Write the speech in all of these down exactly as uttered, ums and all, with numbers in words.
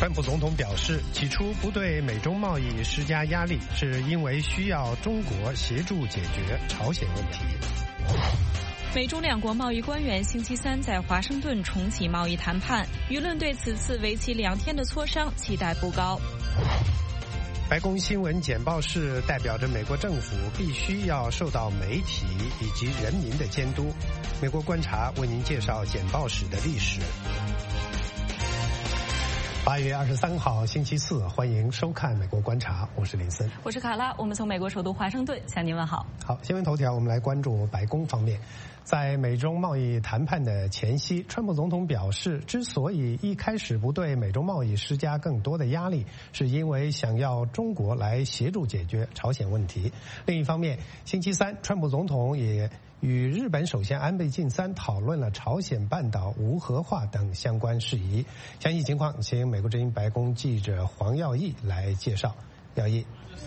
川普总统表示，起初不对美中贸易施加压力，是因为需要中国协助解决朝鲜问题。 美中两国贸易官员星期三在华盛顿重启贸易谈判，舆论对此次为期两天的磋商期待不高。 白宫新闻简报室代表着美国政府必须要受到媒体以及人民的监督。美国观察为您介绍简报室的历史。八月二十三号星期四，欢迎收看美国观察，我是林森， 我是卡拉，我们从美国首都华盛顿向您问好。 好，新闻头条，我们来关注白宫方面。在美中贸易谈判的前夕，川普总统表示，之所以一开始不对美中贸易施加更多的压力，是因为想要中国来协助解决朝鲜问题。另一方面，星期三，川普总统也与日本首相安倍晋三讨论了朝鲜半岛无核化等相关事宜。详细情况，请美国之音白宫记者黄耀义来介绍。耀义。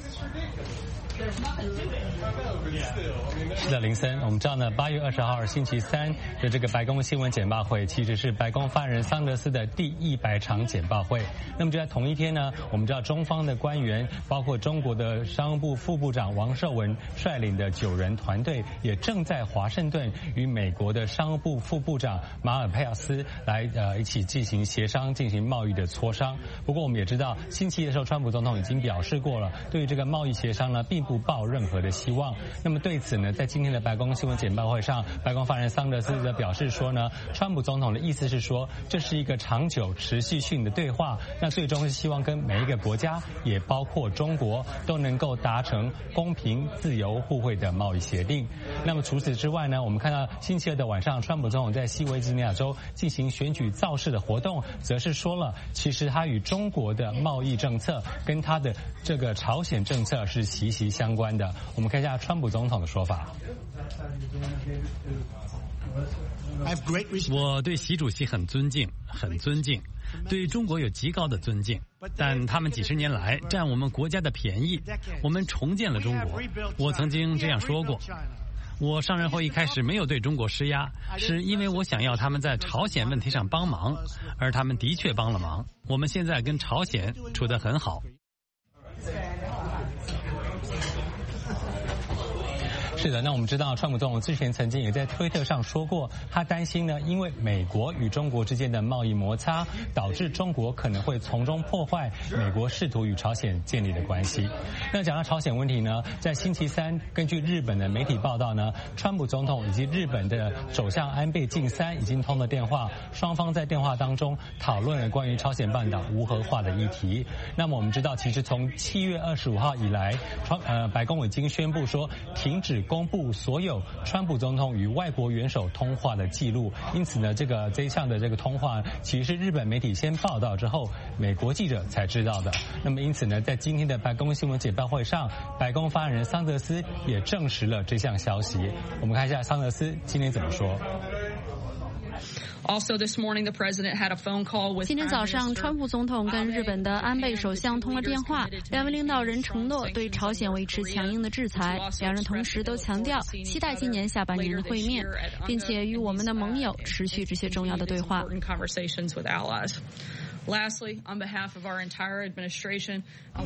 是的，林森，我们知道呢，八月二十号星期三的这个白宫新闻简报会，其实是白宫发言人桑德斯的第一百场简报会。那么就在同一天呢，我们知道中方的官员，包括中国的商务部副部长王受文率领的九人团队，也正在华盛顿与美国的商务部副部长马尔佩奥斯来呃一起进行协商，进行贸易的磋商。不过我们也知道，星期一的时候，川普总统已经表示过了，对于这个贸易协商呢，并不抱任何的希望。那么对此呢，在今天的白宫新闻简报会上，白宫发言人桑德斯则表示说呢，川普总统的意思是说，这是一个长久持续性的对话，那最终是希望跟每一个国家，也包括中国，都能够达成公平、自由、互惠的贸易协定。那么除此之外呢，我们看到星期二的晚上，川普总统在西维吉尼亚州进行选举造势的活动，则是说了，其实他与中国的贸易政策跟他的这个朝鲜政策是息息相关的。我们看一下川普总统的说法。 我对习主席很尊敬，很尊敬，对中国有极高的尊敬，但他们几十年来占我们国家的便宜，我们重建了中国。我曾经这样说过，我上任后一开始没有对中国施压，是因为我想要他们在朝鲜问题上帮忙，而他们的确帮了忙。我们现在跟朝鲜处得很好。 是的，那我们知道川普总统之前曾经也在推特上说过，他担心呢，因为美国与中国之间的贸易摩擦，导致中国可能会从中破坏美国试图与朝鲜建立的关系。那讲到朝鲜问题呢，在星期三，根据日本的媒体报道呢，川普总统以及日本的首相安倍晋三已经通了电话，双方在电话当中讨论了关于朝鲜半岛无核化的议题。那么我们知道，其实从七月二十五号以来，川呃白宫已经宣布说停止公布所有川普总统与外国元首通话的记录，因此呢，这个这一项的这个通话，其实是日本媒体先报道之后，美国记者才知道的。那么因此呢，在今天的白宫新闻简报会上，白宫发言人桑德斯也证实了这项消息。我们看一下桑德斯今天怎么说。 Also this morning, the president had a phone call with 今天早上，川普总统跟日本的安倍首相通了电话，两位领导人承诺对朝鲜维持强硬的制裁。两人同时都强调期待今年下半年的会面，并且与我们的盟友持续这些重要的对话。 Lastly, on behalf of our entire administration,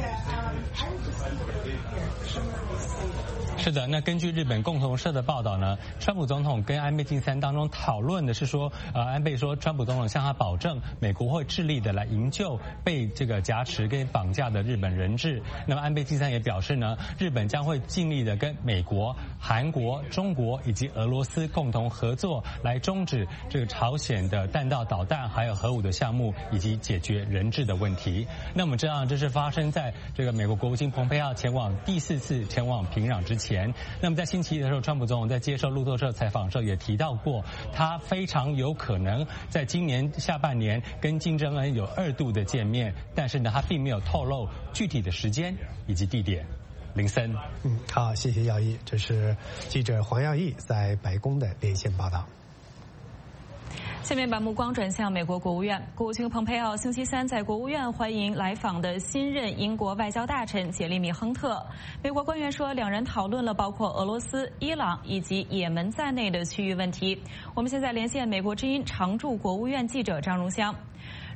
是的，那根据日本共同社的报道呢，川普总统跟安倍晋三当中讨论的是说，呃，安倍说川普总统向他保证，美国会致力的来营救被这个挟持跟绑架的日本人质。那么安倍晋三也表示呢，日本将会尽力的跟美国、韩国、中国以及俄罗斯共同合作，来终止这个朝鲜的弹道导弹还有核武的项目，以及解决人质的问题。那我们知道，这是发生在这个美国国务卿蓬佩奥前往第四次前往平壤之前。那么在星期一的时候，川普总统在接受路透社采访的时候也提到过，他非常有可能在今年下半年跟金正恩有二度的见面，但是呢，他并没有透露具体的时间以及地点。林森， 嗯，好，谢谢耀义，这是记者黄耀义在白宫的连线报道。 下面把目光转向美国国务院，国务卿蓬佩奥星期三在国务院欢迎来访的新任英国外交大臣杰利米·亨特。美国官员说，两人讨论了包括俄罗斯、伊朗以及也门在内的区域问题。我们现在连线美国之音常驻国务院记者张荣香。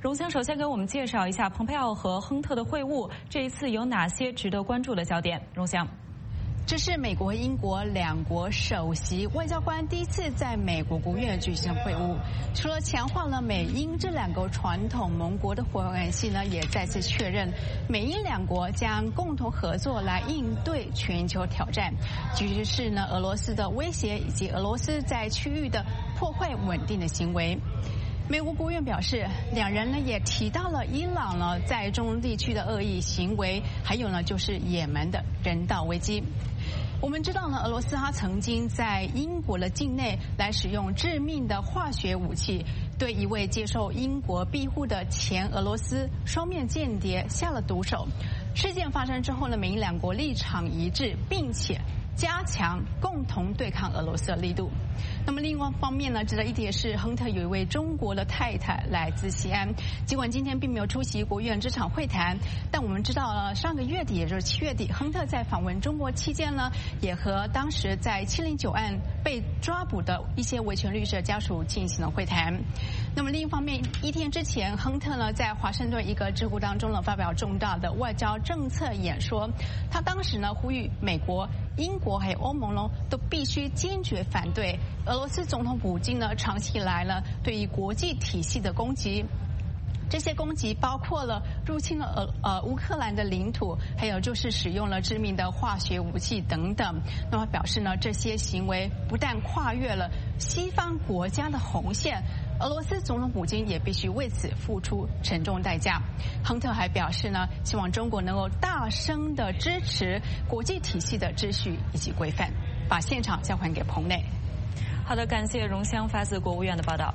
荣幸首先给我们介绍一下蓬佩奥和亨特的会晤，这一次有哪些值得关注的焦点？荣幸。 这是美国、英国两国首席外交官第一次在美国国务院举行会晤。除了强化了美英这两个传统盟国的关系呢，也再次确认美英两国将共同合作来应对全球挑战，尤其是呢俄罗斯的威胁以及俄罗斯在区域的破坏稳定的行为。美国国务院表示，两人呢也提到了伊朗呢在中东地区的恶意行为，还有呢就是也门的人道危机。我们知道呢，俄罗斯它曾经在英国的境内来使用致命的化学武器，对一位接受英国庇护的前俄罗斯双面间谍下了毒手。事件发生之后呢，美英两国立场一致，并且加强共同对抗俄罗斯的力度。那么另外一方面呢，值得一提的是，亨特有一位中国的太太来自西安，尽管今天并没有出席国务院这场会谈，但我们知道了上个月底，也就是七月底，亨特在访问中国期间呢，也和当时在七零九案被抓捕的一些维权律师的家属进行了会谈。那么另一方面，一天之前，亨特呢在华盛顿一个智库当中呢发表重大的外交政策演说，他当时呢呼吁美国、英国还有欧盟呢都必须坚决反对俄罗斯总统普京呢长期以来呢对于国际体系的攻击。这些攻击包括了入侵了呃呃乌克兰的领土，还有就是使用了致命的化学武器等等。那么表示呢，这些行为不但跨越了西方国家的红线，俄罗斯总统普京也必须为此付出沉重代价。亨特还表示呢，希望中国能够大声的支持国际体系的秩序以及规范。把现场交还给彭磊。 好的，感谢荣香发自国务院的报道。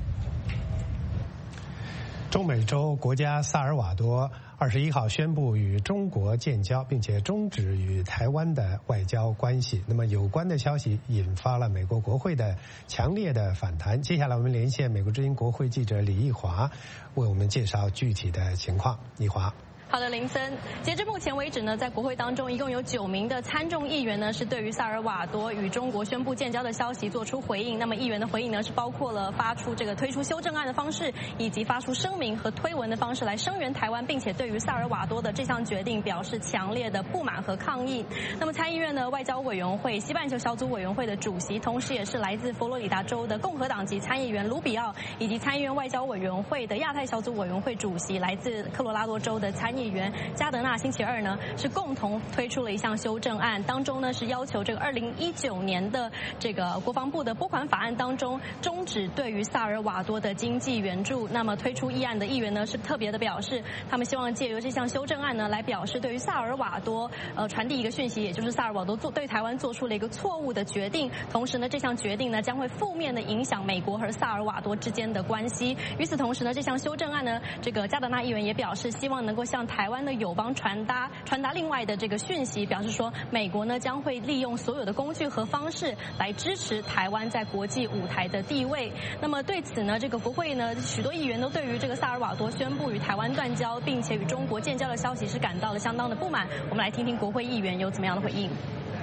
中美洲国家萨尔瓦多二十一号宣布与中国建交，并且终止与台湾的外交关系。那么有关的消息引发了美国国会的强烈的反弹。接下来我们连线美国之音国会记者李义华，为我们介绍具体的情况。义华。 好的，林森。截至目前为止呢，在国会当中，一共有九名的参众议员呢，是对于萨尔瓦多与中国宣布建交的消息做出回应。那么议员的回应呢，是包括了发出这个推出修正案的方式，以及发出声明和推文的方式来声援台湾，并且对于萨尔瓦多的这项决定表示强烈的不满和抗议。那么参议院的外交委员会西半球小组委员会的主席，同时也是来自佛罗里达州的共和党籍参议员卢比奥，以及参议院外交委员会的亚太小组委员会主席来自科罗拉多州的参议员加德纳，星期二呢是共同推出了一项修正案，当中呢是要求这个二零一九年的这个国防部的拨款法案当中终止对于萨尔瓦多的经济援助。那么推出议案的议员呢是特别的表示，他们希望借由这项修正案呢来表示对于萨尔瓦多呃传递一个讯息，也就是萨尔瓦多做对台湾做出了一个错误的决定。同时呢，这项决定呢将会负面的影响美国和萨尔瓦多之间的关系。与此同时呢，这项修正案呢，这个加德纳议员也表示，希望能够向台湾的友邦传达传达另外的这个讯息，表示说美国呢将会利用所有的工具和方式来支持台湾在国际舞台的地位。那么对此呢，这个国会呢许多议员都对于这个萨尔瓦多宣布与台湾断交，并且与中国建交的消息是感到了相当的不满。我们来听听国会议员有怎么样的回应。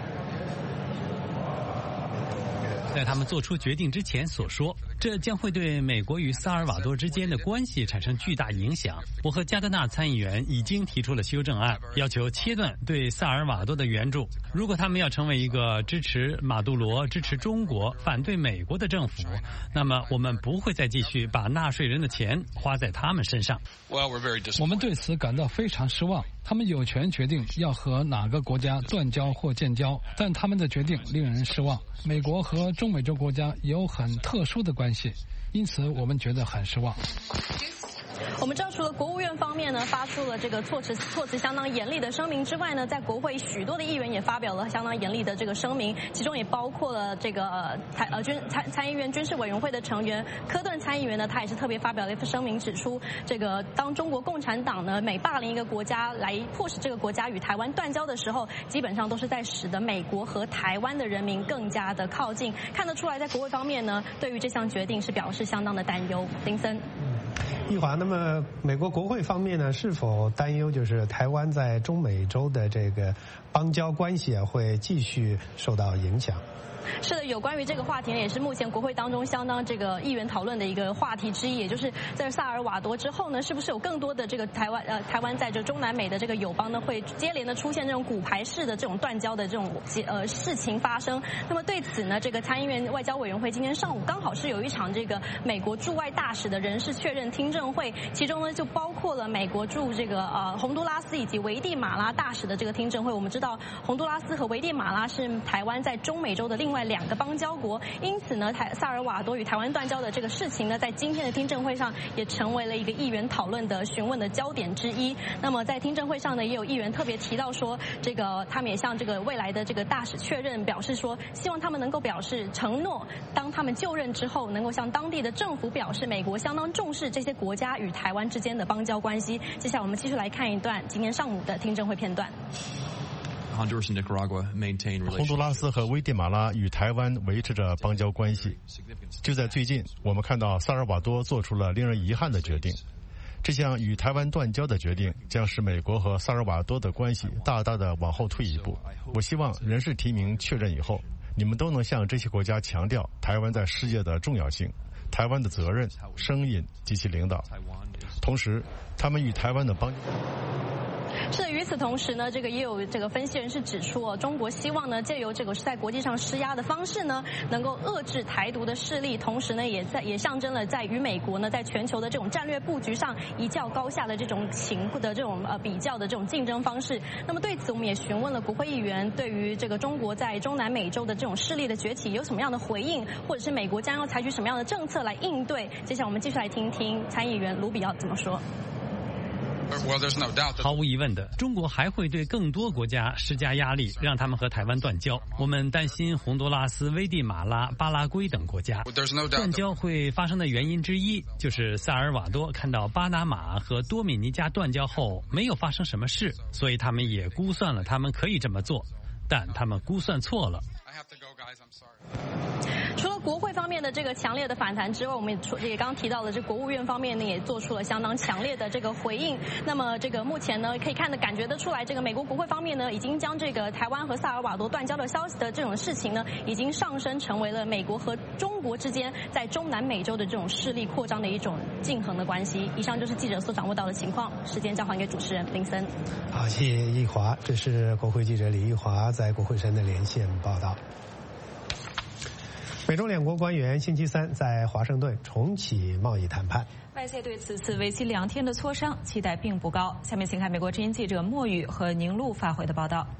在他们做出决定之前所说，这将会对美国与萨尔瓦多之间的关系产生巨大影响。我和加德纳参议员已经提出了修正案，要求切断对萨尔瓦多的援助。如果他们要成为一个支持马杜罗、支持中国、反对美国的政府，那么我们不会再继续把纳税人的钱花在他们身上。 我们对此感到非常失望。他们有权决定要和哪个国家断交或建交，但他们的决定令人失望。美国和中美洲国家有很特殊的关系，因此我们觉得很失望。 我们知道，除了国务院方面呢发出了这个措辞措辞相当严厉的声明之外呢，在国会许多的议员也发表了相当严厉的这个声明，其中也包括了这个呃台呃军参参议院军事委员会的成员科顿参议员呢，他也是特别发表了一份声明，指出这个当中国共产党呢每霸凌一个国家来迫使这个国家与台湾断交的时候，基本上都是在使得美国和台湾的人民更加的靠近。看得出来，在国会方面呢，对于这项决定是表示相当的担忧。林森。 易华，那么美国国会方面呢，是否担忧就是台湾在中美洲的这个邦交关系啊会继续受到影响？ 是的，有关于这个话题呢，也是目前国会当中相当这个议员讨论的一个话题之一，也就是在萨尔瓦多之后呢，是不是有更多的这个台湾呃台湾在这中南美的这个友邦呢，会接连的出现这种骨牌式的这种断交的这种呃事情发生？那么对此呢，这个参议院外交委员会今天上午刚好是有一场这个美国驻外大使的人事确认听证会，其中呢就包括了美国驻这个呃洪都拉斯以及危地马拉大使的这个听证会。我们知道洪都拉斯和危地马拉是台湾在中美洲的另外两个邦交国，因此呢，台萨尔瓦多与台湾断交的这个事情呢，在今天的听证会上也成为了一个议员讨论的询问的焦点之一。那么在听证会上呢，也有议员特别提到说，这个他们也向这个未来的这个大使确认，表示说，希望他们能够表示承诺，当他们就任之后，能够向当地的政府表示，美国相当重视这些国家与台湾之间的邦交关系。接下来我们继续来看一段今天上午的听证会片段。 洪都拉斯和危地马拉与台湾维持着邦交关系。就在最近，我们看到萨尔瓦多做出了令人遗憾的决定。这项与台湾断交的决定将使美国和萨尔瓦多的关系大大的往后退一步。我希望人事提名确认以后，你们都能向这些国家强调台湾在世界的重要性、台湾的责任、声音及其领导。同时，他们与台湾的邦交是的，与此同时呢，这个也有这个分析人士指出哦，中国希望呢借由这个在国际上施压的方式呢，能够遏制台独的势力，同时呢也在也象征了在与美国呢在全球的这种战略布局上一较高下的这种情的这种呃比较的这种竞争方式。那么对此，我们也询问了国会议员对于这个中国在中南美洲的这种势力的崛起有什么样的回应，或者是美国将要采取什么样的政策来应对。接下来我们继续来听听参议员卢比奥怎么说。 毫无疑问的，中国还会对更多国家施加压力，让他们和台湾断交。我们担心洪都拉斯、危地马拉、巴拉圭等国家断交会发生的原因之一，就是萨尔瓦多看到巴拿马和多米尼加断交后没有发生什么事，所以他们也估算了他们可以这么做，但他们估算错了。 除了国会方面的这个强烈的反弹之外，我们也也刚刚提到了，这国务院方面呢也做出了相当强烈的这个回应。那么这个目前呢可以看得感觉得出来，这个美国国会方面呢已经将这个台湾和萨尔瓦多断交的消息的这种事情呢，已经上升成为了美国和中国之间在中南美洲的这种势力扩张的一种竞衡的关系。以上就是记者所掌握到的情况，时间交还给主持人林森。 好，谢谢易华，这是国会记者李玉华在国会山的连线报道。美中两国官员星期三在华盛顿重启贸易谈判。 外界对此次为期两天的磋商期待并不高。下面请看美国之音记者莫宇和宁路发回的报道。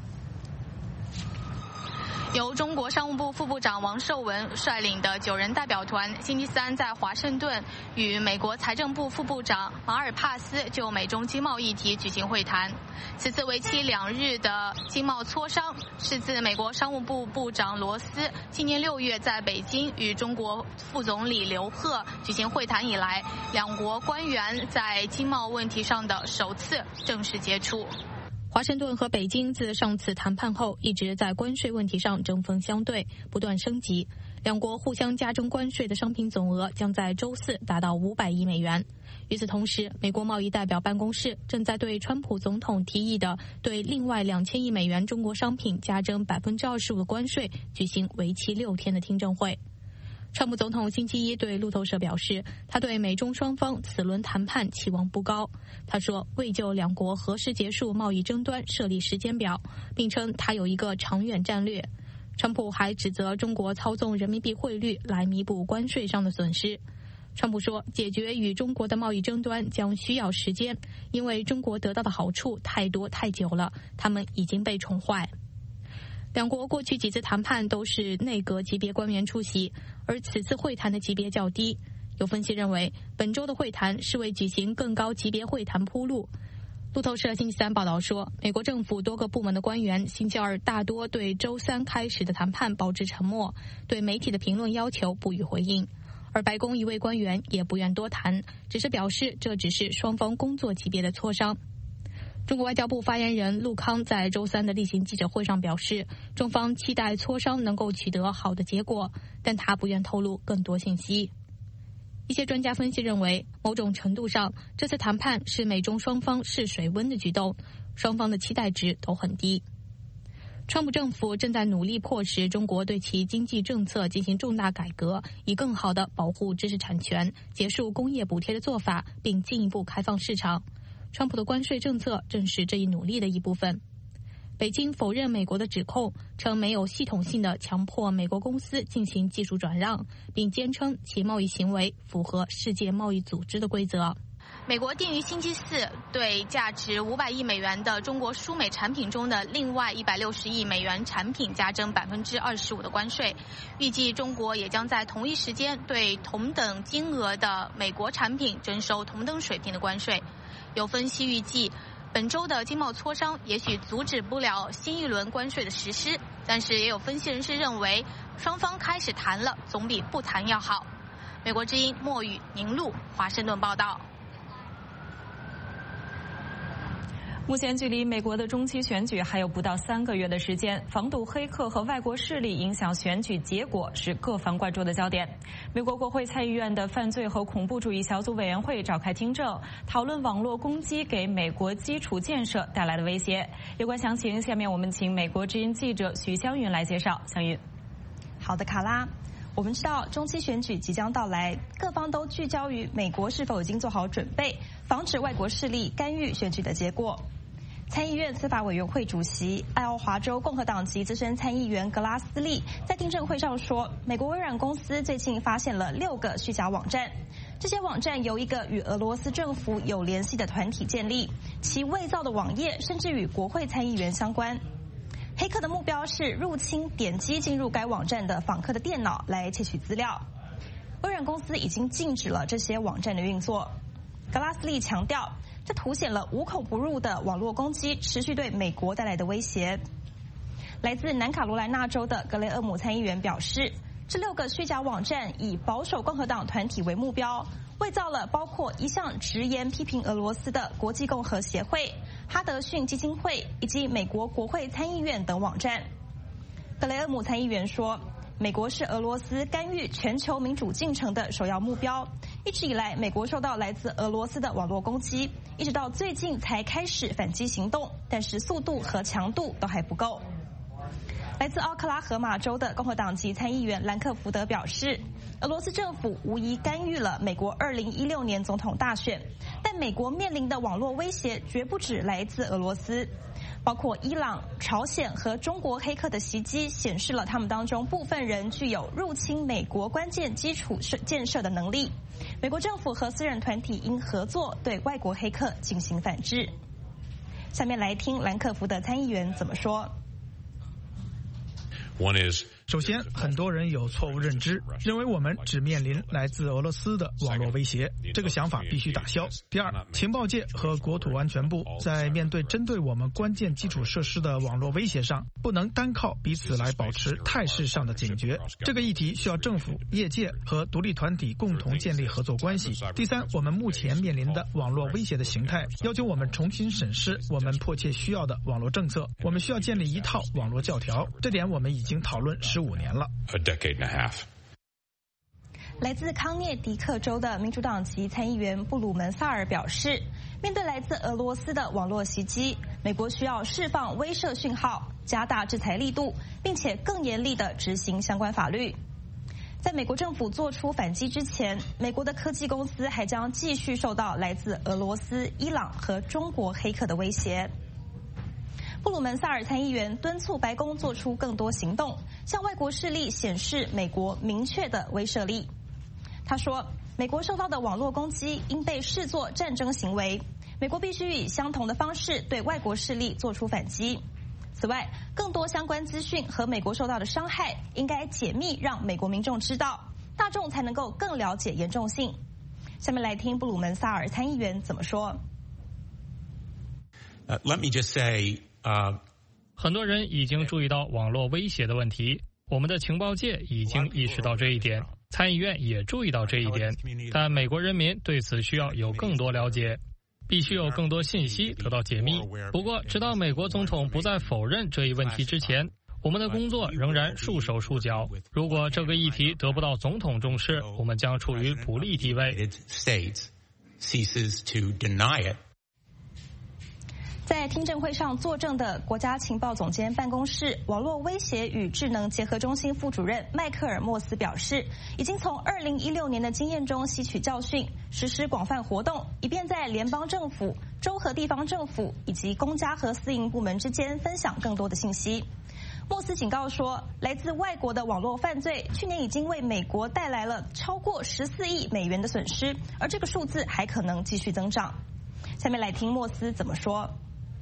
由中国商务部副部长王受文率领的九人代表团星期三在华盛顿与美国财政部副部长马尔帕斯就美中经贸议题举行会谈。此次为期两日的经贸磋商是自美国商务部部长罗斯今年六月在北京与中国副总理刘鹤举行会谈以来，两国官员在经贸问题上的首次正式接触。华盛顿和北京自上次谈判后一直在关税问题上针锋相对，不断升级。两国互相加征关税的商品总额将在周四达到五百亿美元。与此同时，美国贸易代表办公室正在对川普总统提议的对另外两千亿美元中国商品加征百分之二十五的关税举行为期六天的听证会。川普总统星期一对路透社表示，他对美中双方此轮谈判期望不高。他说未就两国何时结束贸易争端设立时间表，并称他有一个长远战略。川普还指责中国操纵人民币汇率来弥补关税上的损失。川普说，解决与中国的贸易争端将需要时间，因为中国得到的好处太多太久了，他们已经被宠坏。两国过去几次谈判都是内阁级别官员出席，而此次会谈的级别较低。有分析认为，本周的会谈是为举行更高级别会谈铺路。路透社星期三报道说，美国政府多个部门的官员星期二大多对周三开始的谈判保持沉默，对媒体的评论要求不予回应。而白宫一位官员也不愿多谈，只是表示这只是双方工作级别的磋商。中国外交部发言人陆康在周三的例行记者会上表示，中方期待磋商能够取得好的结果，但他不愿透露更多信息。 一些专家分析认为，某种程度上，这次谈判是美中双方试水温的举动，双方的期待值都很低。川普政府正在努力迫使中国对其经济政策进行重大改革，以更好地保护知识产权，结束工业补贴的做法，并进一步开放市场。川普的关税政策正是这一努力的一部分。北京否认美国的指控，称没有系统性的强迫美国公司进行技术转让，并坚称其贸易行为符合世界贸易组织的规则。 美国定于星期四对价值五百亿美元的中国输美产品中的另外一百六十亿美元产品加征百分之二十五的关税，预计中国也将在同一时间对同等金额的美国产品征收同等水平的关税。有分析预计，本周的经贸磋商也许阻止不了新一轮关税的实施，但是也有分析人士认为，双方开始谈了，总比不谈要好。美国之音莫宇、宁路，华盛顿报道。 目前距离美国的中期选举还有不到三个月的时间，防堵黑客和外国势力影响选举结果是各方关注的焦点。美国国会参议院的犯罪和恐怖主义小组委员会召开听证，讨论网络攻击给美国基础建设带来的威胁。有关详情，下面我们请美国之音记者许湘云来介绍。湘云， 好的，卡拉。我们知道中期选举即将到来，各方都聚焦于美国是否已经做好准备，防止外国势力干预选举的结果。参议院司法委员会主席爱奥华州共和党籍资深参议员格拉斯利在听证会上说，美国微软公司最近发现了六个虚假网站，这些网站由一个与俄罗斯政府有联系的团体建立，其伪造的网页甚至与国会参议员相关。黑客的目标是入侵点击进入该网站的访客的电脑来窃取资料。微软公司已经禁止了这些网站的运作。格拉斯利强调，这凸显了无孔不入的网络攻击持续对美国带来的威胁。来自南卡罗来纳州的格雷厄姆参议员表示，这六个虚假网站以保守共和党团体为目标，伪造了包括一向直言批评俄罗斯的国际共和协会、哈德逊基金会以及美国国会参议院等网站。格雷厄姆参议员说，美国是俄罗斯干预全球民主进程的首要目标。一直以来，美国受到来自俄罗斯的网络攻击，一直到最近才开始反击行动，但是速度和强度都还不够。来自奥克拉荷马州的共和党籍参议员兰克福德表示，俄罗斯政府无疑干预了美国二零一六年总统大选，但美国面临的网络威胁绝不止来自俄罗斯。包括伊朗、朝鲜和中国黑客的袭击，显示了他们当中部分人具有入侵美国关键基础建设的能力。美国政府和私人团体应合作对外国黑客进行反制。下面来听兰克福德参议员怎么说。 首先，很多人有错误认知，认为我们只面临来自俄罗斯的网络威胁，这个想法必须打消。第二，情报界和国土安全部在面对针对我们关键基础设施的网络威胁上，不能单靠彼此来保持态势上的警觉。这个议题需要政府、业界和独立团体共同建立合作关系。第三，我们目前面临的网络威胁的形态，要求我们重新审视我们迫切需要的网络政策。我们需要建立一套网络教条，这点我们已经讨论十五年了。 A decade and a half. 来自康涅狄克州的民主党籍参议员布鲁门萨尔表示，面对来自俄罗斯的网络袭击，美国需要释放威慑讯号，加大制裁力度，并且更严厉地执行相关法律。在美国政府做出反击之前，美国的科技公司还将继续受到来自俄罗斯、伊朗和中国黑客的威胁。布鲁门萨尔参议员敦促白宫做出更多行动，向外国势力显示美国明确的威慑力。他说，美国受到的网络攻击应被视作战争行为，美国必须以相同的方式对外国势力做出反击。此外，更多相关资讯和美国受到的伤害应该解密，让美国民众知道，大众才能够更了解严重性。下面来听布鲁门萨尔参议员怎么说。 Uh, let me just say, uh, 很多人已经注意到网络威胁的问题，我们的情报界已经意识到这一点，参议院也注意到这一点，但美国人民对此需要有更多了解，必须有更多信息得到解密。不过，直到美国总统不再否认这一问题之前， 我们的工作仍然束手束脚。如果这个议题得不到总统重视，我们将处于不利地位。 在听证会上作证的国家情报总监办公室网络威胁与智能结合中心副主任迈克尔·莫斯表示，已经从二零一六年的经验中吸取教训，实施广泛活动，以便在联邦政府、州和地方政府以及公家和私营部门之间分享更多的信息。莫斯警告说，来自外国的网络犯罪去年已经为美国带来了超过十四亿美元的损失，而这个数字还可能继续增长。下面来听莫斯怎么说。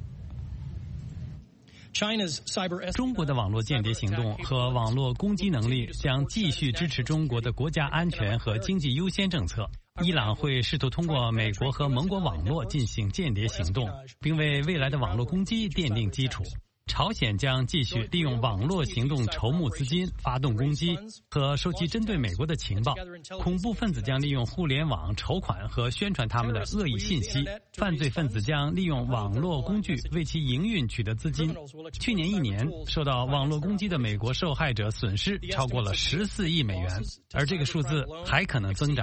中国的网络间谍行动和网络攻击能力将继续支持中国的国家安全和经济优先政策。伊朗会试图通过美国和盟国网络进行间谍行动，并为未来的网络攻击奠定基础。朝鲜将继续利用网络行动筹募资金、发动攻击和收集针对美国的情报。恐怖分子将利用互联网筹款和宣传他们的恶意信息。犯罪分子将利用网络工具为其营运取得资金。去年一年，受到网络攻击的美国受害者损失超过了十四亿美元，而这个数字还可能增长。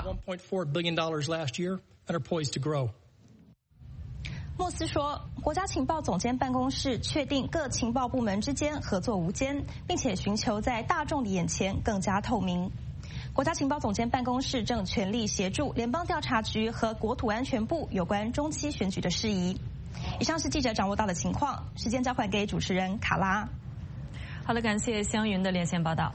莫斯说，国家情报总监办公室确定各情报部门之间合作无间，并且寻求在大众的眼前更加透明。国家情报总监办公室正全力协助联邦调查局和国土安全部有关中期选举的事宜。以上是记者掌握到的情况，时间交还给主持人卡拉。 好的，感谢湘云的连线报道。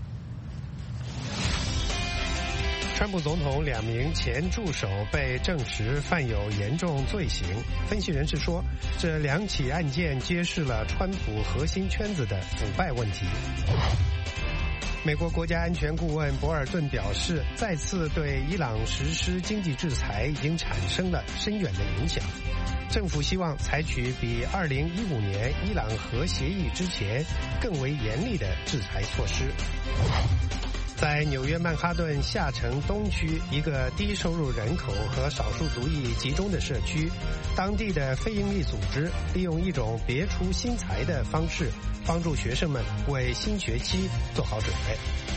川普总统两名前助手被证实犯有严重罪行。分析人士说，这两起案件揭示了川普核心圈子的腐败问题。美国国家安全顾问博尔顿表示，再次对伊朗实施经济制裁已经产生了深远的影响。政府希望采取比二零一五年伊朗核协议之前更为严厉的制裁措施。在纽约曼哈顿下城东区一个低收入人口和少数族裔集中的社区，当地的非营利组织利用一种别出心裁的方式，帮助学生们为新学期做好准备。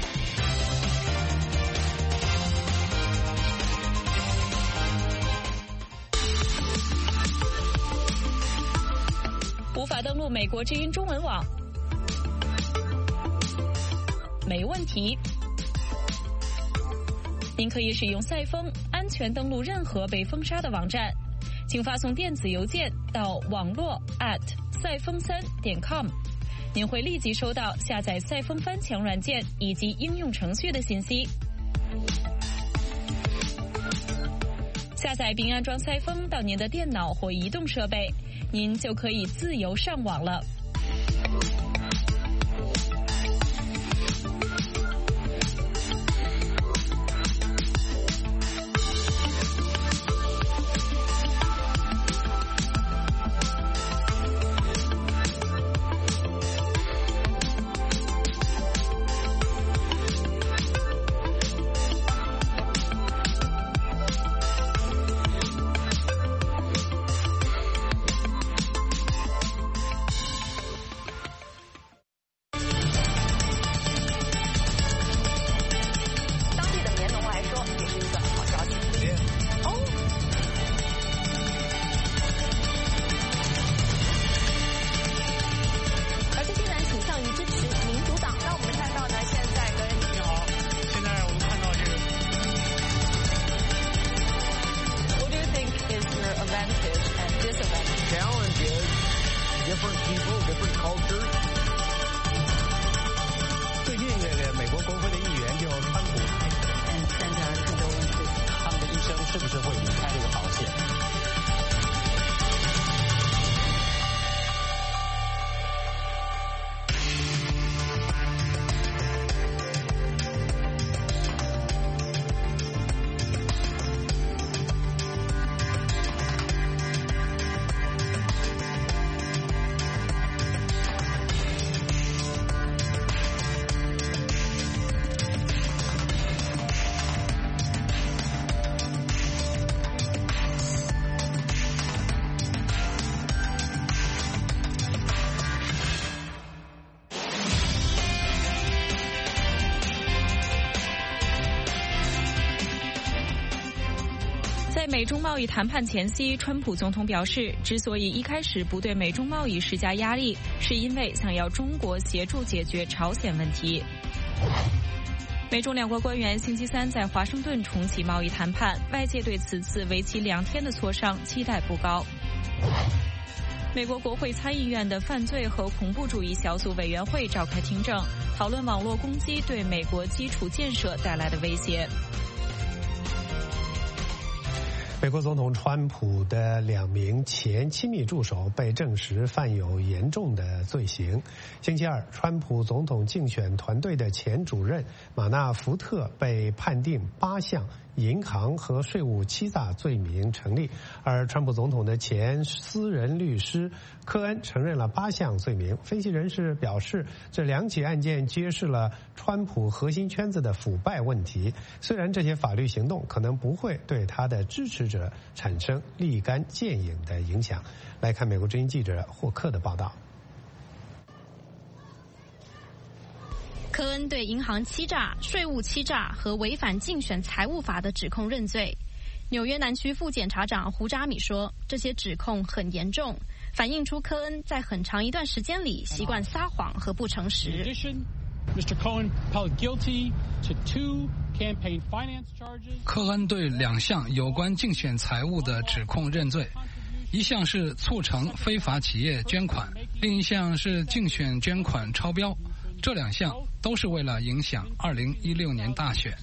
无法登录美国之音中文网？没问题。您可以使用赛风安全登录任何被封杀的网站，请发送电子邮件到网络 at 赛风三点 com， 您会立即收到下载赛风翻墙软件以及应用程序的信息。下载并安装赛风到您的电脑或移动设备，您就可以自由上网了。 最近这个美国国会的议员就川普，现在很多问题，他们的一生是不是会离开这个保险？ 在美中贸易谈判前夕，川普总统表示，之所以一开始不对美中贸易施加压力，是因为想要中国协助解决朝鲜问题。美中两国官员星期三在华盛顿重启贸易谈判，外界对此次为期两天的磋商期待不高。美国国会参议院的犯罪和恐怖主义小组委员会召开听证，讨论网络攻击对美国基础建设带来的威胁。 美国总统川普的两名前亲密助手被证实犯有严重的罪行。星期二，川普总统竞选团队的前主任马纳福特被判定八项银行和税务欺诈罪名成立，而川普总统的前私人律师科恩承认了八项罪名。分析人士表示，这两起案件揭示了川普核心圈子的腐败问题。虽然这些法律行动可能不会对他的支持者产生立竿见影的影响。来看美国之音记者霍克的报道。 科恩对银行欺诈、税务欺诈和违反竞选财务法的指控认罪。纽约南区副检察长胡扎米说，这些指控很严重，反映出科恩在很长一段时间里习惯撒谎和不诚实。 科恩对两项有关竞选财务的指控认罪，一项是促成非法企业捐款，另一项是竞选捐款超标。这两项都是为了影响二零一六年大选。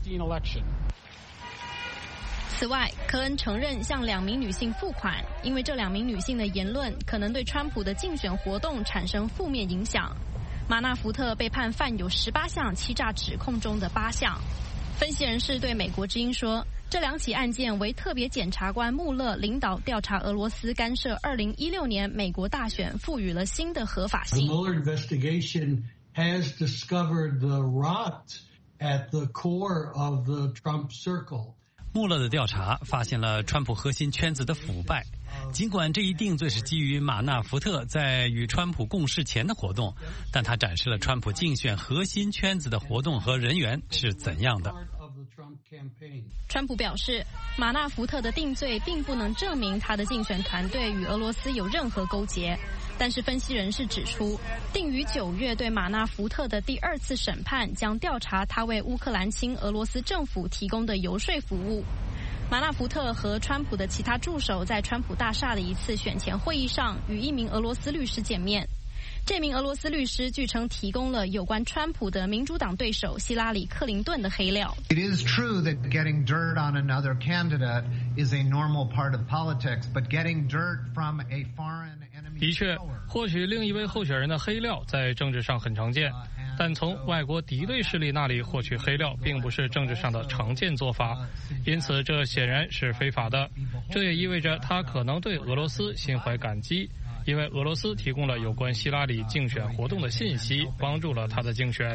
此外，科恩承认向两名女性付款，因为这两名女性的言论可能对川普的竞选活动产生负面影响。马纳福特被判犯有十八项欺诈指控中的八项。分析人士对美国之音说，这两起案件为特别检察官穆勒领导调查俄罗斯干涉二零一六年美国大选赋予了新的合法性。 has discovered the rot at the core of the Trump circle. 穆勒的调查发现了川普核心圈子的腐败。尽管这一定罪是基于马纳福特在与川普共事前的活动，但他展示了川普竞选核心圈子的活动和人员是怎样的。 川普表示，马纳福特的定罪并不能证明他的竞选团队与俄罗斯有任何勾结。但是分析人士指出，定于九月对马纳福特的第二次审判将调查他为乌克兰亲俄罗斯政府提供的游说服务。马纳福特和川普的其他助手在川普大厦的一次选前会议上与一名俄罗斯律师见面。这名俄罗斯律师据称提供了有关川普的民主党对手希拉里·克林顿的黑料。 It is true that getting dirt on another candidate is a normal part of politics, but getting dirt from a foreign enemy. 的确，获取另一位候选人的黑料在政治上很常见，但从外国敌对势力那里获取黑料并不是政治上的常见做法，因此这显然是非法的。这也意味着他可能对俄罗斯心怀感激。因为俄罗斯提供了有关希拉里竞选活动的信息，帮助了他的竞选。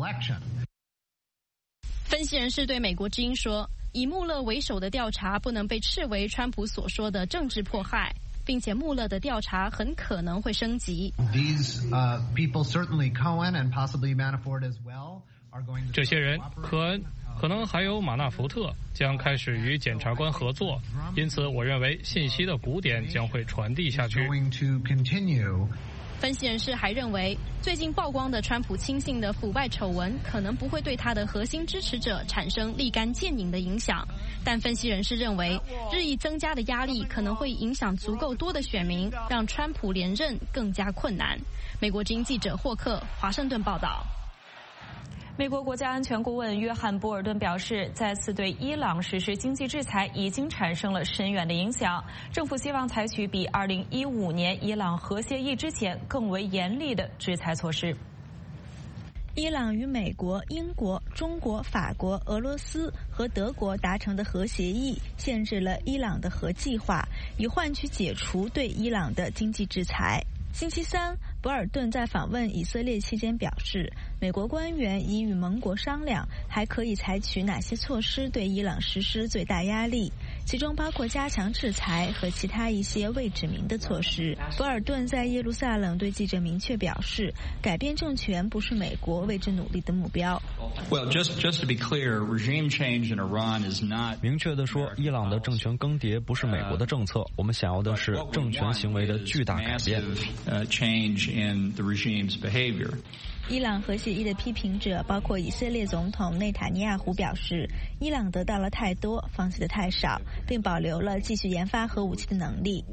分析人士对美国之音说，以穆勒为首的调查不能被视为川普所说的政治迫害，并且穆勒的调查很可能会升级。 These, uh, people, certainly Cohen and possibly Manafort as well, are going to... 这些人，科恩可能还有马纳福特将开始与检察官合作，因此我认为信息的鼓点将会传递下去。 分析人士还认为，最近曝光的川普亲信的腐败丑闻可能不会对他的核心支持者产生立竿见影的影响，但分析人士认为，日益增加的压力可能会影响足够多的选民，让川普连任更加困难。美国之音记者霍克华盛顿报道。 美国国家安全顾问约翰·波尔顿表示，再次对伊朗实施经济制裁已经产生了深远的影响。政府希望采取比二零一五年伊朗核协议之前更为严厉的制裁措施。 伊朗与美国、英国、中国、法国、俄罗斯和德国达成的核协议限制了伊朗的核计划，以换取解除对伊朗的经济制裁。星期三，博尔顿在访问以色列期间表示，美国官员已与盟国商量，还可以采取哪些措施对伊朗实施最大压力。 其中包括加强制裁和其他一些未指明的措施。博尔顿在耶路撒冷对记者明确表示，改变政权不是美国为之努力的目标。 Well, just just to be clear, regime change in Iran is not. 明确地说，伊朗的政权更迭不是美国的政策，我们想要的是政权行为的巨大改变。 Change in the regime's behavior. 伊朗核协议的批评者包括以色列总统内塔尼亚胡表示，伊朗得到了太多，放弃的太少，并保留了继续研发核武器的能力。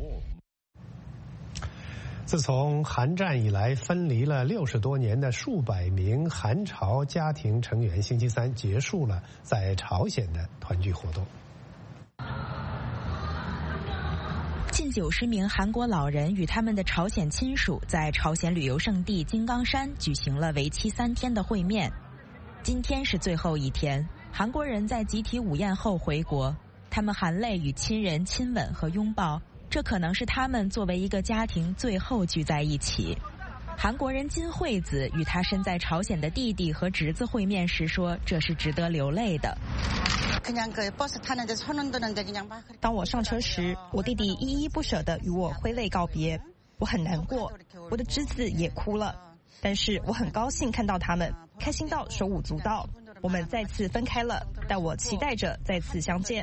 自从韩战以来分离了六十多年的数百名韩朝家庭成员，星期三结束了在朝鲜的团聚活动。 近九十名韩国老人与他们的朝鲜亲属在朝鲜旅游胜地金刚山举行了为期三天的会面。今天是最后一天，韩国人在集体午宴后回国，他们含泪与亲人亲吻和拥抱，这可能是他们作为一个家庭最后聚在一起。韩国人金惠子与他身在朝鲜的弟弟和侄子会面时说，这是值得流泪的。 当我上车时，我弟弟依依不舍地与我挥泪告别，我很难过，我的侄子也哭了，但是我很高兴看到他们，开心到手舞足蹈。我们再次分开了，但我期待着再次相见。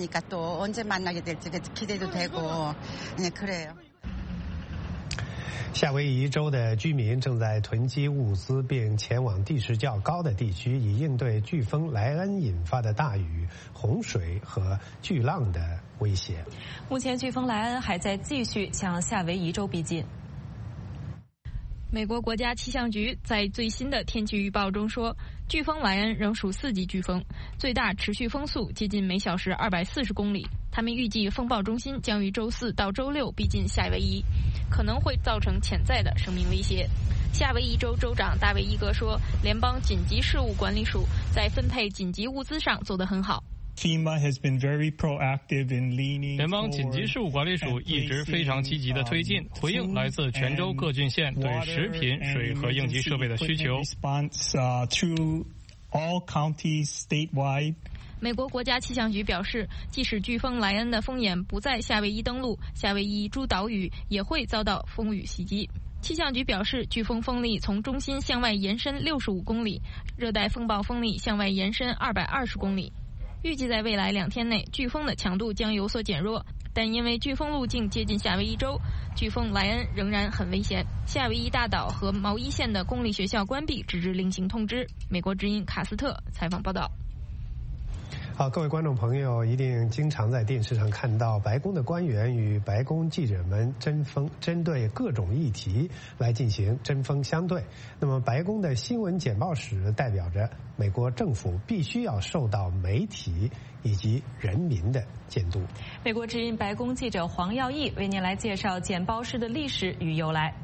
夏威夷州的居民正在囤积物资，并前往地势较高的地区，以应对飓风莱恩引发的大雨、洪水和巨浪的威胁。 目前，飓风莱恩还在继续向夏威夷州逼近。 美国国家气象局在最新的天气预报中说，飓风莱恩仍属四级飓风，最大持续风速接近每小时二百四十公里。他们预计风暴中心将于周四到周六逼近夏威夷，可能会造成潜在的生命威胁。夏威夷州州长大卫伊格说，联邦紧急事务管理署在分配紧急物资上做得很好。 FEMA has been very proactive in leaning. 联邦紧急事务管理署一直非常积极地推进，回应来自全州各郡县对食品、水和应急设备的需求。 美国国家气象局表示，即使飓风莱恩的风眼不在夏威夷登陆，夏威夷诸岛屿也会遭到风雨袭击。气象局表示，飓风风力从中心向外延伸六十五公里，热带风暴风力向外延伸二百二十公里。预计在未来两天内，飓风的强度将有所减弱，但因为飓风路径接近夏威夷州，飓风莱恩仍然很危险。夏威夷大岛和毛伊县的公立学校关闭，直至另行通知。美国之音卡斯特采访报道。 好，各位观众朋友一定经常在电视上看到白宫的官员与白宫记者们针锋针对各种议题来进行针锋相对。那么白宫的新闻简报室代表着美国政府必须要受到媒体以及人民的监督。 美国之音白宫记者黄耀义为您来介绍简报室的历史与由来。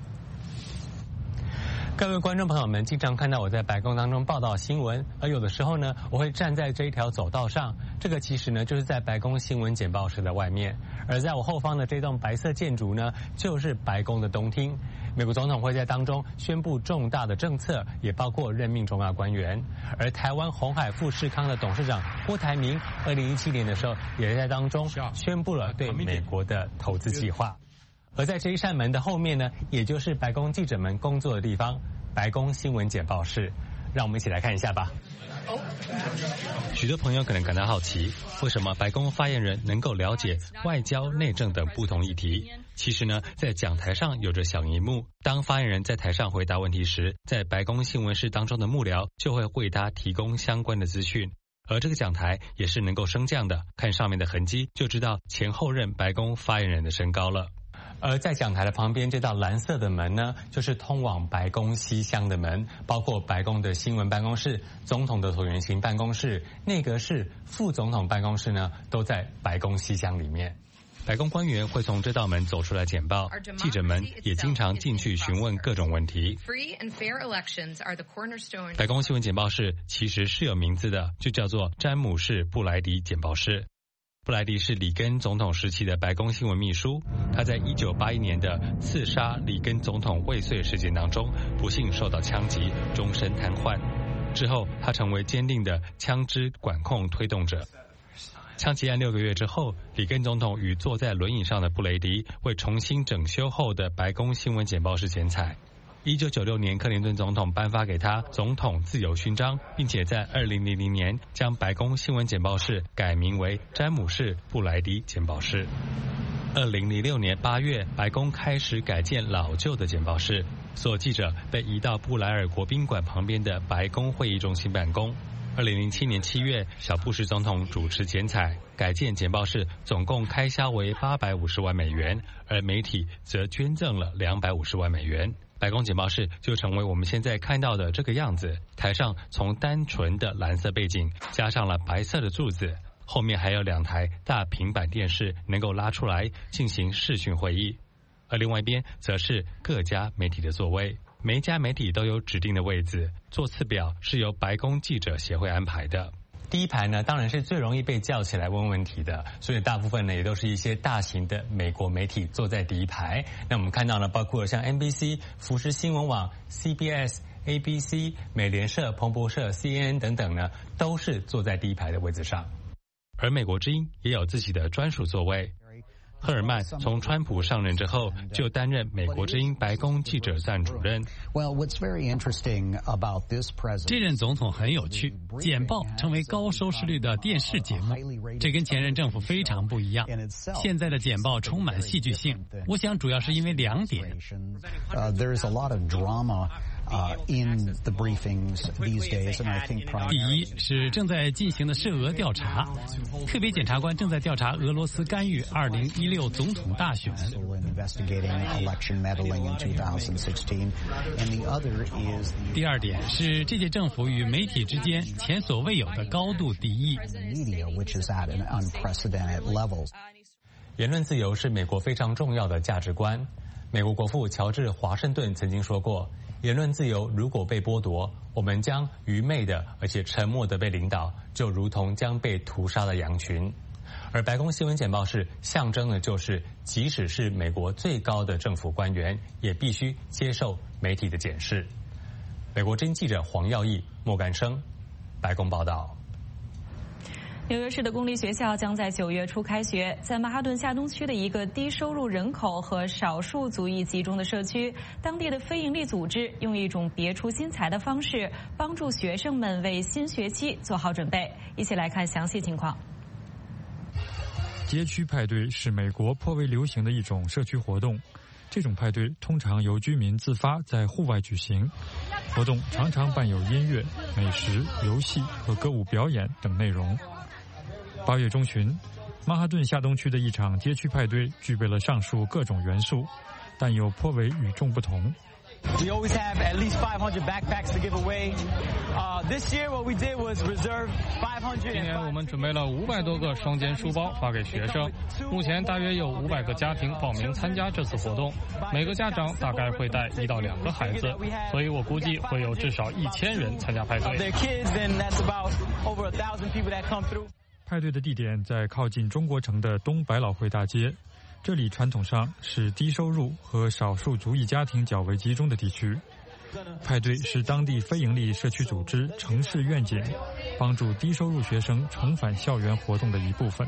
各位观众朋友们，经常看到我在白宫当中报道新闻，而有的时候呢，我会站在这一条走道上，这个其实呢就是在白宫新闻简报室的外面，而在我后方的这栋白色建筑呢，就是白宫的东厅。美国总统会在当中宣布重大的政策，也包括任命重要官员。而台湾鸿海富士康的董事长郭台铭，二零一七年的时候也在当中宣布了对美国的投资计划。而在这一扇门的后面呢，也就是白宫记者们工作的地方，白宫新闻简报室。让我们一起来看一下吧。许多朋友可能感到好奇，为什么白宫发言人能够了解外交、内政等不同议题？其实呢，在讲台上有着小荧幕，当发言人在台上回答问题时，在白宫新闻室当中的幕僚就会为他提供相关的资讯。而这个讲台也是能够升降的，看上面的痕迹就知道前后任白宫发言人的身高了。而在讲台的旁边这道蓝色的门呢，就是通往白宫西厢的门，包括白宫的新闻办公室、总统的椭圆形办公室、内阁室、副总统办公室呢，都在白宫西厢里面。白宫官员会从这道门走出来简报，记者们也经常进去询问各种问题。白宫新闻简报室其实是有名字的，就叫做詹姆士·布莱迪简报室。布莱迪是里根总统时期的白宫新闻秘书，他在一九八一年的刺杀里根总统未遂事件当中不幸受到枪击，终身瘫痪。之后他成为坚定的枪支管控推动者。 枪击案六个月之后，里根总统与坐在轮椅上的布雷迪为重新整修后的白宫新闻简报室剪彩。一九九六年，克林顿总统颁发给他总统自由勋章，并且在二零零零年将白宫新闻简报室改名为詹姆士·布莱迪简报室。二零零六年八月，白宫开始改建老旧的简报室，所有记者被移到布莱尔国宾馆旁边的白宫会议中心办公。二零零七年七月，小布什总统主持剪彩，改建简报室总共开销为八百五十万美元，而媒体则捐赠了两百五十万美元。白宫简报室就成为我们现在看到的这个样子，台上从单纯的蓝色背景加上了白色的柱子，后面还有两台大平板电视能够拉出来进行视讯会议，而另外一边则是各家媒体的座位，每一家媒体都有指定的位置，座次表是由白宫记者协会安排的。第一排呢，当然是最容易被叫起来问问题的，所以大部分呢也都是一些大型的美国媒体坐在第一排。那我们看到呢，包括像 N B C、福斯新闻网、C B S、A B C、美联社、彭博社、C N N 等等呢，都是坐在第一排的位置上。而美国之音也有自己的专属座位。赫尔曼从川普上任之后就担任美国之音白宫记者站主任。 这任总统很有趣，简报成为高收视率的电视节目，这跟前任政府非常不一样。现在的简报充满戏剧性，我想主要是因为两点。 Uh, in the briefings these days, and I think 第一是正在进行的涉俄调查，特别检察官正在调查俄罗斯干预二零一六总统大选。第二点是这届政府与媒体之间前所未有的高度敌意。 言论自由是美国非常重要的价值观。美国国父乔治·华盛顿曾经说过，言论自由如果被剥夺，我们将愚昧的而且沉默的被领导，就如同将被屠杀的羊群。而白宫新闻简报室象征的就是，即使是美国最高的政府官员，也必须接受媒体的检视。美国之音记者黄耀义、莫干生，白宫报道。 纽约市的公立学校将在九月初开学。在曼哈顿下东区的一个低收入人口和少数族裔集中的社区，当地的非营利组织用一种别出心裁的方式，帮助学生们为新学期做好准备。一起来看详细情况。 街区派对是美国颇为流行的一种社区活动。这种派对通常由居民自发在户外举行，活动常常伴有音乐、美食、游戏和歌舞表演等内容。八月中旬，曼哈顿下东区的一场街区派对具备了上述各种元素，但又颇为与众不同。 We always have at least five hundred backpacks to give away. Uh, this year, what we did was reserve five hundred. 今年我们准备了五百多个双肩书包发给学生，目前大约有五百个家庭报名参加这次活动，每个家长大概会带一到两个孩子，所以我估计会有至少一千人参加派对。 派对的地点在靠近中国城的东百老汇大街。这里传统上是低收入和少数族裔家庭较为集中的地区。派对是当地非营利社区组织城市愿景帮助低收入学生重返校园活动的一部分。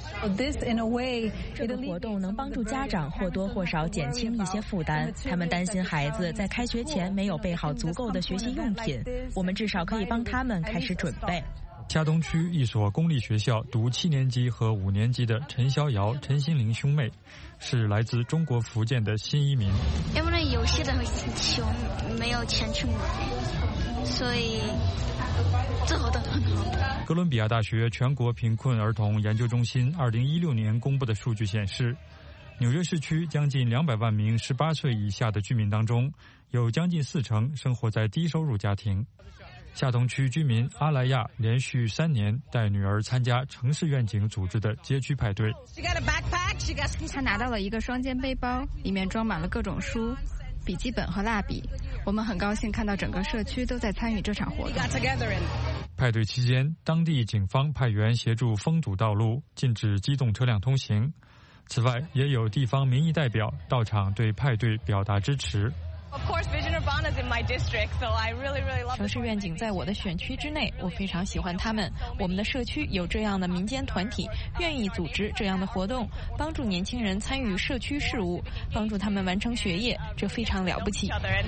这个活动能帮助家长或多或少减轻一些负担，他们担心孩子在开学前没有备好足够的学习用品，我们至少可以帮他们开始准备。 下东区一所公立学校读七年级和五年级的陈逍遥、陈心玲兄妹，是来自中国福建的新移民。 因为有些人很穷，没有钱去买，所以这活动很好。 哥伦比亚大学全国贫困儿童研究中心二零一六年公布的数据显示，纽约市区将近两百万名十八岁以下的居民当中，有将近四成生活在低收入家庭。下东区居民阿莱亚连续三年带女儿参加城市愿景组织的街区派对。 她拿到了一个双肩背包，里面装满了各种书、笔记本和蜡笔。我们很高兴看到整个社区都在参与这场活动。 派对期间，当地警方派员协助封堵道路，禁止机动车辆通行。此外，也有地方民意代表到场对派对表达支持。 城市愿景在我的选区之内，我非常喜欢他们。我们的社区有这样的民间团体，愿意组织这样的活动，帮助年轻人参与社区事务，帮助他们完成学业，这非常了不起。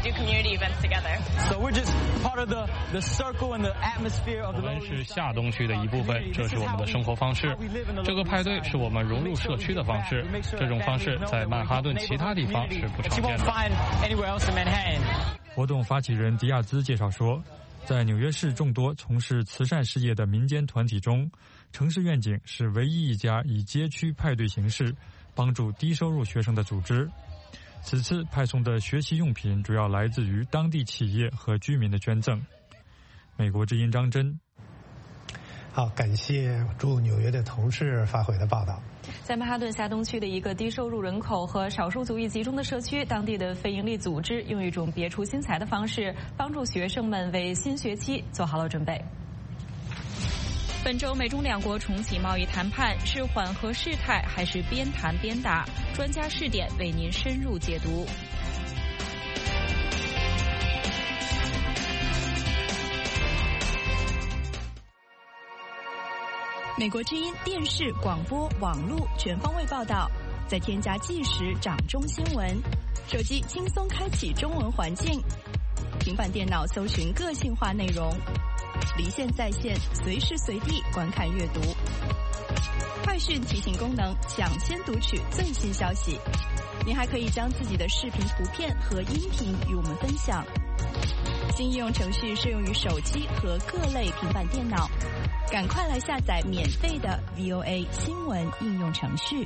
我们是下东区的一部分，这是我们的生活方式。这个派对是我们融入社区的方式，这种方式在曼哈顿其他地方是不常见的。 活动发起人迪亚兹介绍说，在纽约市众多从事慈善事业的民间团体中，城市愿景是唯一一家以街区派对形式帮助低收入学生的组织。此次派送的学习用品主要来自于当地企业和居民的捐赠。美国之音张真。 好，感谢驻纽约的同事发回的报道。 在曼哈顿下东区的一个低收入人口和少数族裔集中的社区，当地的非营利组织用一种别出心裁的方式，帮助学生们为新学期做好了准备。本周美中两国重启贸易谈判，是缓和事态还是边谈边打？专家视点为您深入解读。 美国之音电视、广播、网络全方位报道，再添加即时掌中新闻，手机轻松开启中文环境，平板电脑搜寻个性化内容，离线在线，随时随地观看阅读。快讯提醒功能，抢先读取最新消息。您还可以将自己的视频、图片和音频与我们分享。新应用程序适用于手机和各类平板电脑。赶快来下载免费的 V O A 新闻应用程序。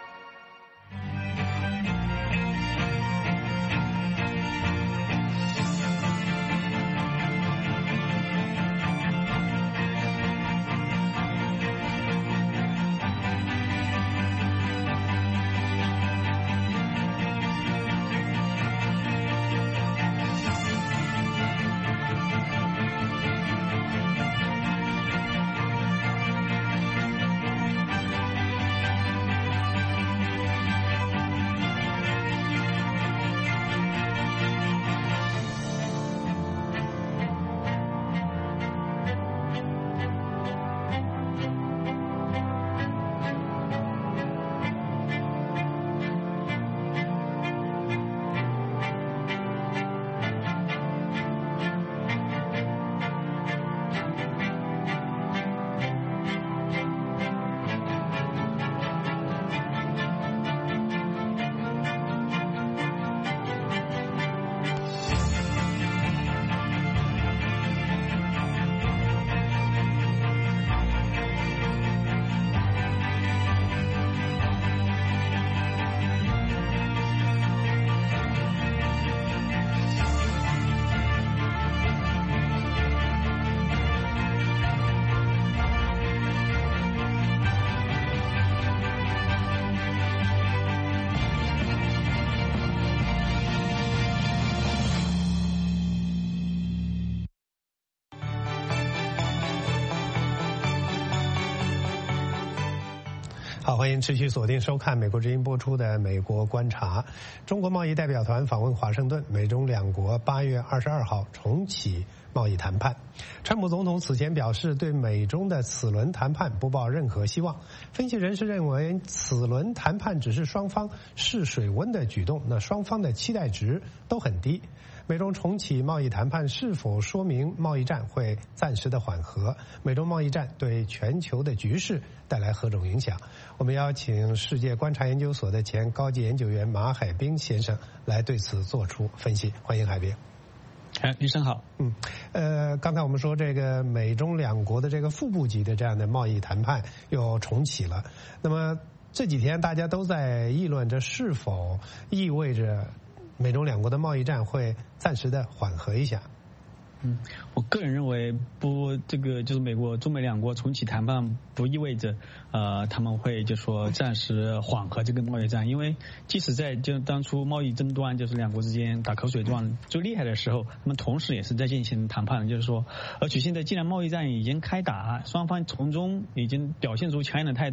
好，欢迎持续锁定收看美国之音播出的《美国观察》。中国贸易代表团访问华盛顿，美中两国八月二十二号重启贸易谈判。川普总统此前表示，对美中的此轮谈判不抱任何希望。分析人士认为，此轮谈判只是双方试水温的举动，那双方的期待值都很低。美中重启贸易谈判是否说明贸易战会暂时的缓和？美中贸易战对全球的局势带来何种影响？我们邀请世界观察研究所的前高级研究员马海兵先生来对此做出分析。欢迎海兵。 哎，医生好。 嗯，呃，刚才我们说这个美中两国的这个副部级的这样的贸易谈判又重启了。那么这几天大家都在议论，这是否意味着美中两国的贸易战会暂时的缓和一下？ 嗯，我个人认为不，这个就是美国中美两国重启谈判不意味着呃他们会就说暂时缓和这个贸易战，因为即使在就当初贸易争端就是两国之间打口水战最厉害的时候，他们同时也是在进行谈判，就是说，而且现在既然贸易战已经开打，双方从中已经表现出强硬的态度，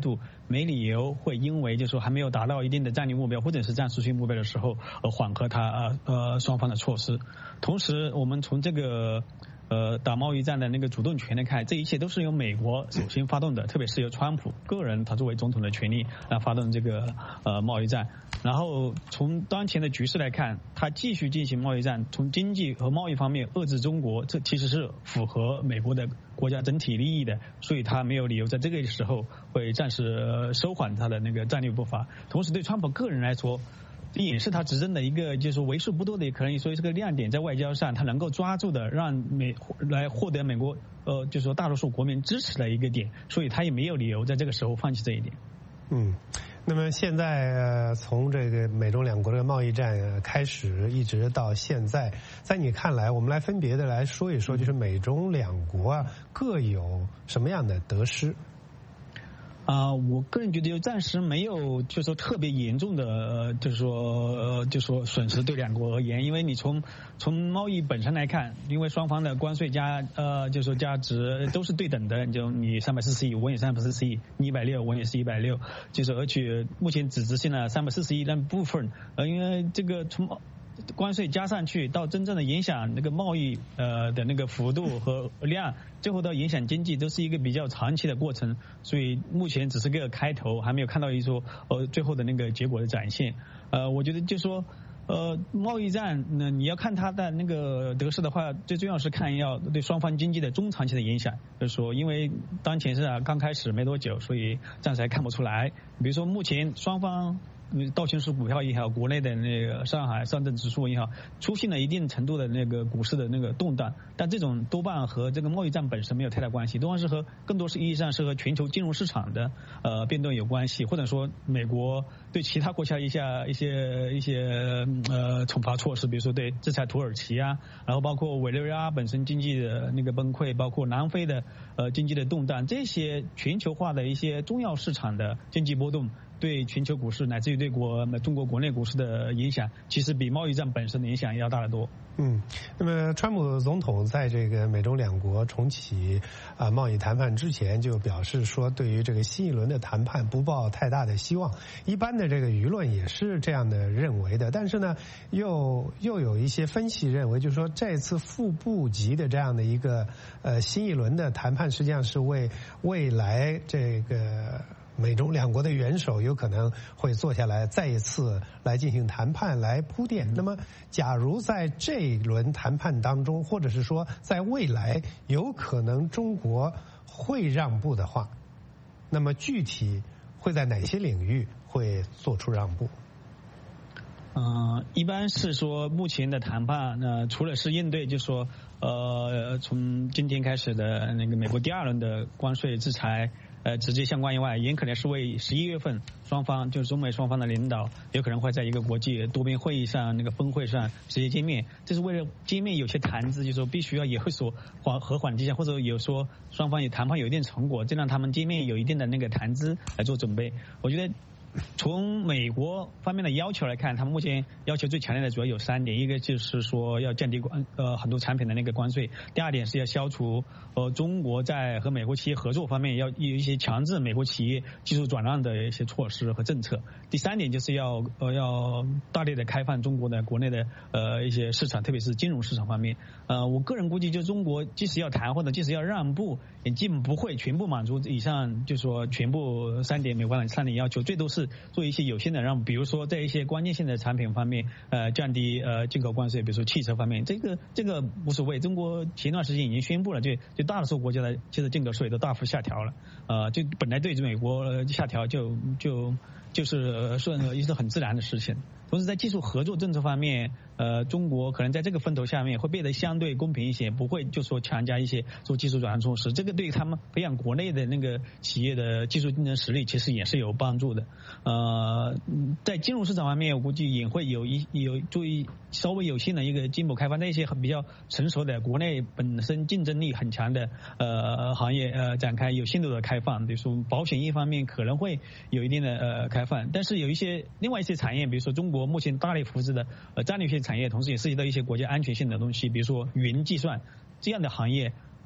没理由会因为就说还没有达到一定的战略目标或者是战术性目标的时候，呃缓和它呃呃双方的措施。同时，我们从这个呃打贸易战的那个主动权来看，这一切都是由美国首先发动的，特别是由川普个人他作为总统的权利来发动这个呃贸易战。然后从当前的局势来看，他继续进行贸易战，从经济和贸易方面遏制中国，这其实是符合美国的国家整体利益的，所以他没有理由在这个时候会暂时收缓他的那个战略步伐。同时，对川普个人来说，这也是他执政的一个就是为数不多的，可能所以这个亮点，在外交上他能够抓住的，让美来获得美国呃就是说大多数国民支持的一个点，所以他也没有理由在这个时候放弃这一点。 嗯。那么现在呃，从这个美中两国的贸易战开始，一直到现在，在你看来，我们来分别的来说一说，就是美中两国啊各有什么样的得失？ 啊、呃，我个人觉得就暂时没有，就是说特别严重的，呃、就是说，呃，就是说损失对两国而言，因为你从从贸易本身来看，因为双方的关税加呃，就是说价值都是对等的，就你三百四十亿，我也三百四十亿，你一百六，我也是一百六，就是而且目前只执行了三百四十亿那部分，呃，因为这个从关税加上去到真正的影响那个贸易呃的那个幅度和量，最后到影响经济，都是一个比较长期的过程，所以目前只是个开头，还没有看到一说呃最后的那个结果的展现。呃，我觉得就说呃贸易战，那你要看它的那个得失的话，最重要是看要对双方经济的中长期的影响。就是说，因为当前是啊刚开始没多久，所以暂时还看不出来。比如说目前双方道琼斯股票也好，国内的那个上海上证指数也好，出现了一定程度的那个股市的那个动荡，但这种多半和这个贸易战本身没有太大关系，多半是和更多是意义上是和全球金融市场的呃变动有关系，或者说美国对其他国家一下一些一些呃惩罚措施，比如说对制裁土耳其啊，然后包括委内瑞拉本身经济的那个崩溃，包括南非的呃经济的动荡，这些全球化的一些重要市场的经济波动，对全球股市乃至于对国中国国内股市的影响，其实比贸易战本身的影响要大得多。 嗯，那么川普总统在这个美中两国重启啊贸易谈判之前，就表示说，对于这个新一轮的谈判不抱太大的希望。一般的这个舆论也是这样的认为的，但是呢，又又有一些分析认为，就是说这次副部级的这样的一个呃新一轮的谈判，实际上是为未来这个美中两国的元首有可能会坐下来再一次来进行谈判来铺垫。那么假如在这一轮谈判当中，或者是说在未来有可能中国会让步的话，那么具体会在哪些领域会做出让步？ 嗯、呃，一般是说目前的谈判，呃，除了是应对，就是说，呃，从今天开始的那个美国第二轮的关税制裁。呃，直接相关以外，也可能是为十一月份双方就是中美双方的领导有可能会在一个国际多边会议上那个峰会上直接见面，这是为了见面有些谈资，就是说必须要也会说缓和缓迹象，或者有说双方有谈判有一定成果，这让他们见面有一定的那个谈资来做准备。我觉得从美国方面的要求来看，他们目前要求最强烈的主要有三点，一个就是说要降低关呃很多产品的那个关税，第二点是要消除呃中国在和美国企业合作方面要有一些强制美国企业技术转让的一些措施和政策，第三点就是要呃要大力的开放中国的国内的呃一些市场，特别是金融市场方面。呃，我个人估计，就中国即使要谈或者即使要让步，也基本不会全部满足以上，就说全部三点美国的三点要求，最多是做一些有限的让步，比如说在一些关键性的产品方面，呃，降低呃进口关税，比如说汽车方面，这个这个无所谓。中国前段时间已经宣布了，就就大多数国家的其实进口税都大幅下调了，呃，就本来对美国下调就就就是顺也是很自然的事情。同时在技术合作政策方面，呃，中国可能在这个风头下面会变得相对公平一些，不会就说强加一些做技术转让措施，这个对他们培养国内的那个企业的技术竞争实力其实也是有帮助的。呃，在金融市场方面，我估计也会有一有注意稍微有限的一个进一步开发，那些比较成熟的国内本身竞争力很强的呃行业呃展开有限度的开放，比如说保险业方面可能会有一定的呃开放，但是有一些另外一些产业，比如说中国目前大力扶持的呃战略性产业，同时也涉及到一些国家安全性的东西，比如说云计算这样的行业，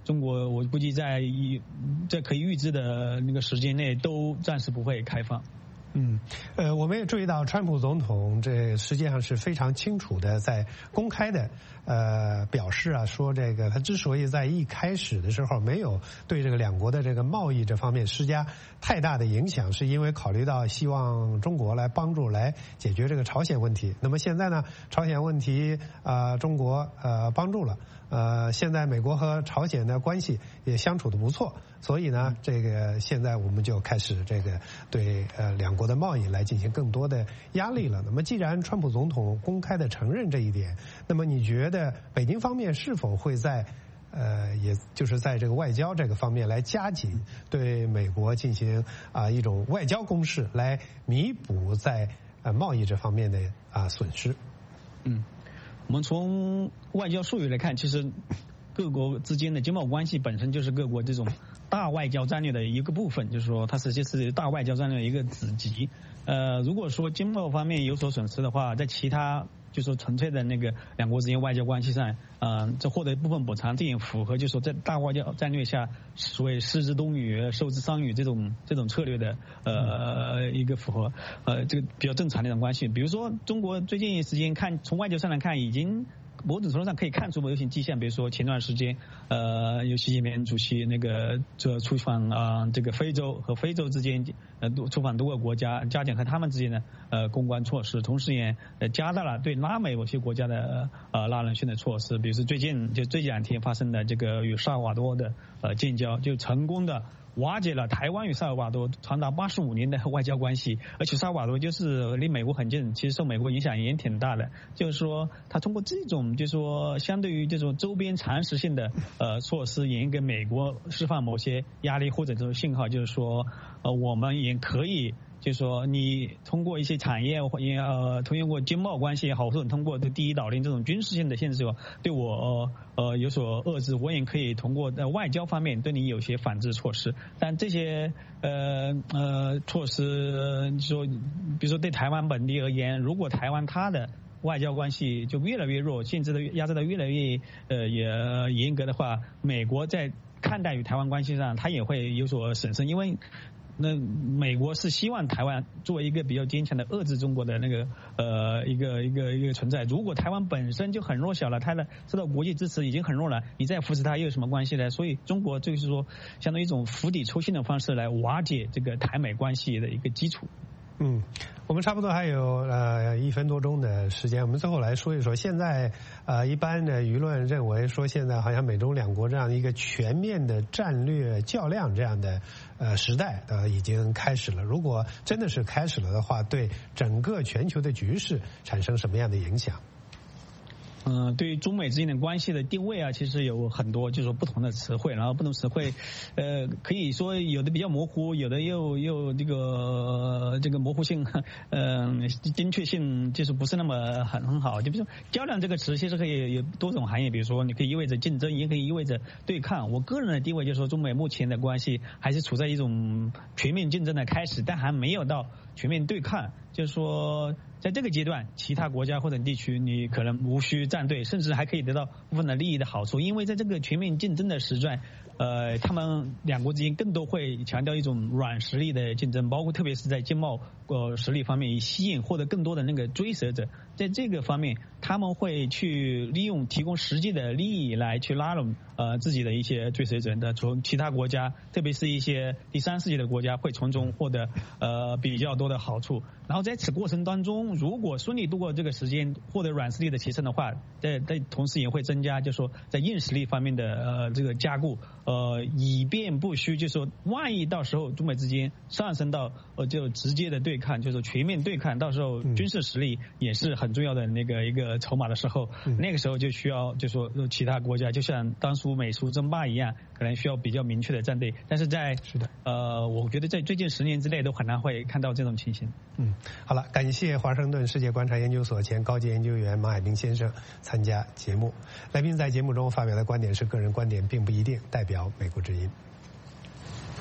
中国我估计在在可以预知的那个时间内都暂时不会开放。 嗯，呃，我们也注意到，川普总统这实际上是非常清楚的，在公开的呃表示啊，说这个他之所以在一开始的时候没有对这个两国的这个贸易这方面施加太大的影响，是因为考虑到希望中国来帮助来解决这个朝鲜问题。那么现在呢，朝鲜问题啊、呃，中国呃帮助了。呃，现在美国和朝鲜的关系也相处的不错，所以呢，这个现在我们就开始这个对呃两国的贸易来进行更多的压力了。那么，既然川普总统公开的承认这一点，那么你觉得北京方面是否会在呃，也就是在这个外交这个方面来加紧对美国进行啊、呃、一种外交攻势，来弥补在呃贸易这方面的啊、呃、损失？ 嗯。我们从外交术语来看，其实各国之间的经贸关系本身就是各国这种大外交战略的一个部分，就是说它实际是大外交战略的一个子集。呃，如果说经贸方面有所损失的话，在其他就说纯粹的那个两国之间外交关系上，呃，这获得一部分补偿，这也符合就是说在大外交战略下所谓失之东隅收之桑榆这种这种策略的呃一个符合呃这个比较正常的一种关系。比如说中国最近一时间看从外交上来看，已经某种程度上可以看出某些迹象，比如说前段时间，呃，有习近平主席那个这出访啊、呃，这个非洲和非洲之间呃出访多个国家，加强和他们之间的呃公关措施，同时也呃加大了对拉美某些国家的呃拉人性的措施，比如说最近就这两天发生的这个与萨尔瓦多的呃建交，就成功的瓦解了台湾与萨尔瓦多长达八十五年的外交关系，而且萨尔瓦多就是离美国很近，其实受美国影响也挺大的。就是说，他通过这种，就是说，相对于这种周边常识性的呃措施，也给美国释放某些压力或者这种信号，就是说，呃，我们也可以。就是说，你通过一些产业或也呃，通过经贸关系也好，或者通过这第一岛链这种军事性的限制，对我呃呃有所遏制，我也可以通过在外交方面对你有些反制措施。但这些呃呃措施，说比如说对台湾本地而言，如果台湾它的外交关系就越来越弱，限制的压制的越来越呃也严格的话，美国在看待与台湾关系上，它也会有所审慎，因为。那美国是希望台湾作为一个比较坚强的遏制中国的那个呃一个一个一个存在。如果台湾本身就很弱小了，它的受到国际支持已经很弱了，你再扶持它又有什么关系呢？所以中国就是说，相当于一种釜底抽薪的方式来瓦解这个台美关系的一个基础。 嗯，我们差不多还有呃一分多钟的时间，我们最后来说一说，现在呃一般的舆论认为说，现在好像美中两国这样的一个全面的战略较量这样的呃时代呃已经开始了。如果真的是开始了的话，对整个全球的局势产生什么样的影响？ 嗯、呃，对于中美之间的关系的定位啊，其实有很多就是说不同的词汇，然后不同词汇，呃，可以说有的比较模糊，有的又又这个、呃、这个模糊性，嗯、呃，精确性就是不是那么很很好。就比如说较量这个词，其实可以有多种含义，比如说你可以意味着竞争，也可以意味着对抗。我个人的定位就是说，中美目前的关系还是处在一种全面竞争的开始，但还没有到全面对抗。就是说，在这个阶段，其他国家或者地区，你可能无需站队，甚至还可以得到部分的利益的好处，因为在这个全面竞争的时段，呃，他们两国之间更多会强调一种软实力的竞争，包括特别是在经贸呃实力方面，以吸引获得更多的那个追随者，在这个方面，他们会去利用提供实际的利益来去拉拢呃自己的一些追随者的，从其他国家，特别是一些第三世界的国家，会从中获得呃比较多的好处。然后在此过程当中，如果顺利度过这个时间，获得软实力的提升的话，在在同时也会增加，就是说在硬实力方面的呃这个加固，呃以便不虚，就是说万一到时候中美之间上升到呃就直接的对抗，就是全面对抗，到时候军事实力也是很重要的那个一个筹码的时候，嗯、那个时候就需要就是说其他国家就像当初美苏争霸一样，可能需要比较明确的站队。但是在是的呃，我觉得在最近十年之内都很难会看到这种情形。 嗯。好了，感谢华盛顿世界观察研究所前高级研究员马海平先生参加节目。来宾在节目中发表的观点是个人观点，并不一定代表美国之音。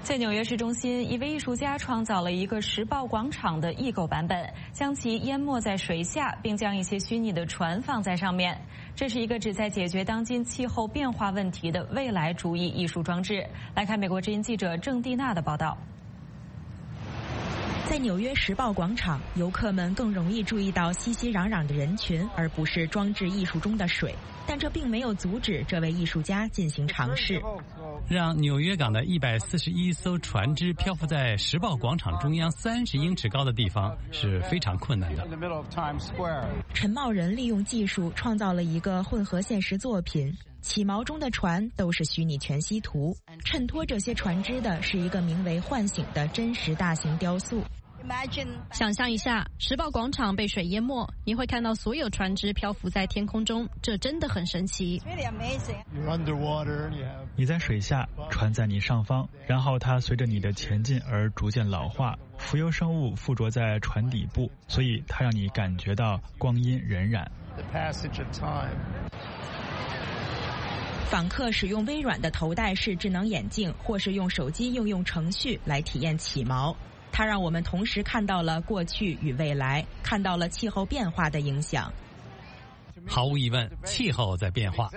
在纽约市中心，一位艺术家创造了一个时报广场的异构版本，将其淹没在水下，并将一些虚拟的船放在上面。这是一个旨在解决当今气候变化问题的未来主义艺术装置。来看美国之音记者郑蒂娜的报道。 在纽约时报广场，游客们更容易注意到熙熙攘攘的人群，而不是装置艺术中的水。但这并没有阻止这位艺术家进行尝试。 让纽约港的一百四十一艘船只漂浮在时报广场中央三十英尺高的地方是非常困难的。 陈茂仁利用技术创造了一个混合现实作品，起锚中的船都是虚拟全息图，衬托这些船只的是一个名为唤醒的真实大型雕塑。 想象一下，时报广场被水淹没，你会看到所有船只漂浮在天空中，这真的很神奇。 你在水下，船在你上方，然后它随着你的前进而逐渐老化，浮游生物附着在船底部，所以它让你感觉到光阴荏苒。 访客使用微软的头戴式智能眼镜，或是用手机应用程序来体验起锚。它让我们同时看到了过去与未来，看到了气候变化的影响。 毫无疑问，气候在变化。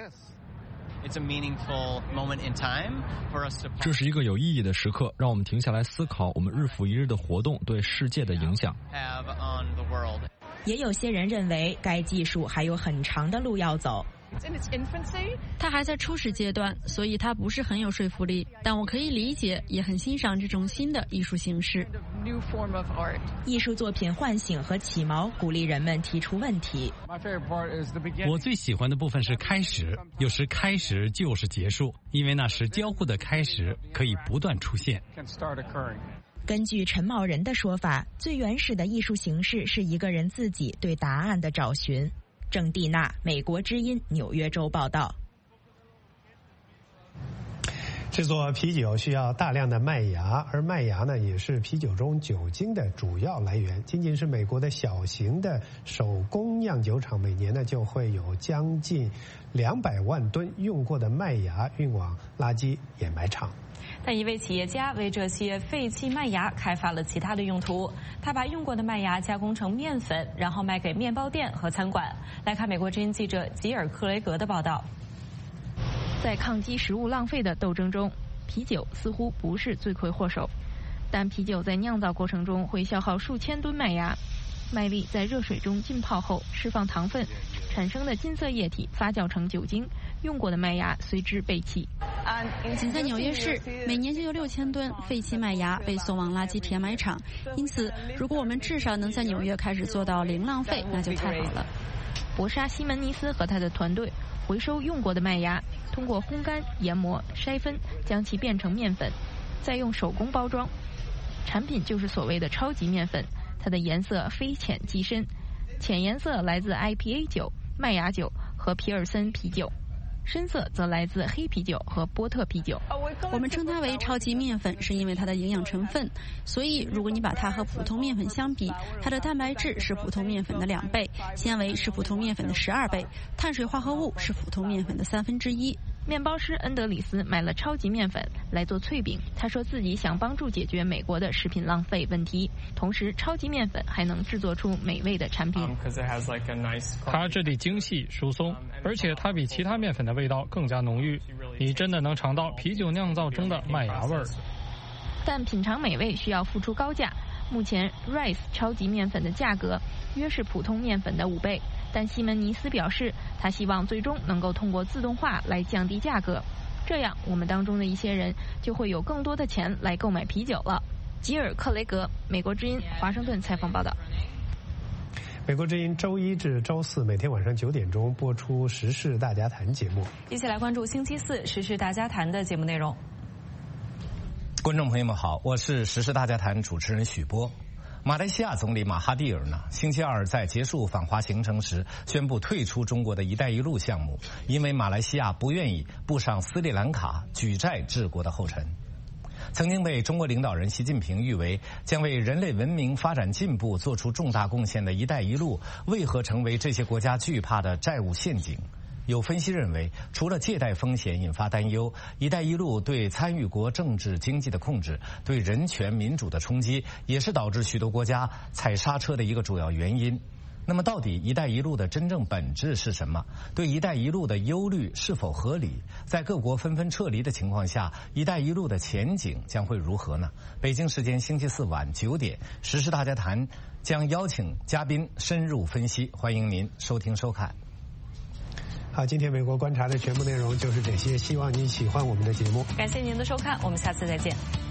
这是一个有意义的时刻，让我们停下来思考我们日复一日的活动对世界的影响。 也有些人认为该技术还有很长的路要走。 它还在初始阶段，所以它不是很有说服力，但我可以理解，也很欣赏这种新的艺术形式。 艺术作品唤醒和起锚，鼓励人们提出问题。 我最喜欢的部分是开始，有时开始就是结束，因为那时交互的开始可以不断出现。 根据陈茂仁的说法，最原始的艺术形式是一个人自己对答案的找寻。郑蒂娜，美国之音纽约州报道。 制作啤酒需要大量的麦芽，而麦芽呢也是啤酒中酒精的主要来源。仅仅是美国的小型的手工酿酒厂，每年呢就会有将近两百万吨用过的麦芽运往垃圾掩埋场。 但一位企业家为这些废弃麦芽开发了其他的用途，他把用过的麦芽加工成面粉，然后卖给面包店和餐馆。来看美国之音记者吉尔克雷格的报道。 在抗击食物浪费的斗争中，啤酒似乎不是罪魁祸首，但啤酒在酿造过程中会消耗数千吨麦芽，麦粒在热水中浸泡后释放糖分，产生的金色液体发酵成酒精，用过的麦芽随之被弃。 仅在纽约市，每年就有六千吨废弃麦芽被送往垃圾填埋场。因此，如果我们至少能在纽约开始做到零浪费，那就太好了。 博沙西门尼斯和他的团队回收用过的麦芽，通过烘干、研磨、筛分，将其变成面粉，再用手工包装。产品就是所谓的超级面粉，它的颜色非浅即深，浅颜色来自 I P A 酒、麦芽酒和皮尔森啤酒，深色则来自黑啤酒和波特啤酒。 我们称它为超级面粉，是因为它的营养成分。所以，如果你把它和普通面粉相比，它的蛋白质是普通面粉的两倍，纤维是普通面粉的十二倍，碳水化合物是普通面粉的三分之一。 面包师恩德里斯买了超级面粉来做脆饼，他说自己想帮助解决美国的食品浪费问题，同时超级面粉还能制作出美味的产品。 它质地精细疏松，而且它比其他面粉的味道更加浓郁，你真的能尝到啤酒酿造中的麦芽味儿。 但品尝美味需要付出高价，目前 Rice 超级面粉的价格约是普通面粉的五倍。但西门尼斯表示，他希望最终能够通过自动化来降低价格，这样我们当中的一些人就会有更多的钱来购买啤酒了。吉尔克雷格，美国之音华盛顿采访报道。 美国之音周一至周四每天晚上九点钟播出《时事大家谈》节目。 一起来关注星期四《时事大家谈》的节目内容。 观众朋友们好，我是《时事大家谈》主持人许波。马来西亚总理马哈蒂尔呢，星期二在结束访华行程时宣布退出中国的一带一路项目，因为马来西亚不愿意步上斯里兰卡举债治国的后尘。曾经被中国领导人习近平誉为将为人类文明发展进步做出重大贡献的一带一路，为何成为这些国家惧怕的债务陷阱？ 有分析认为，除了借贷风险引发担忧，“一带一路”对参与国政治经济的控制、对人权民主的冲击，也是导致许多国家踩刹车的一个主要原因。那么，到底“一带一路”的真正本质是什么？对“一带一路”的忧虑是否合理？在各国纷纷撤离的情况下，“一带一路”的前景将会如何呢？北京时间星期四晚九点，时事大家谈将邀请嘉宾深入分析，欢迎您收听收看。 好，今天美国观察的全部内容就是这些，希望您喜欢我们的节目。 感谢您的收看，我们下次再见。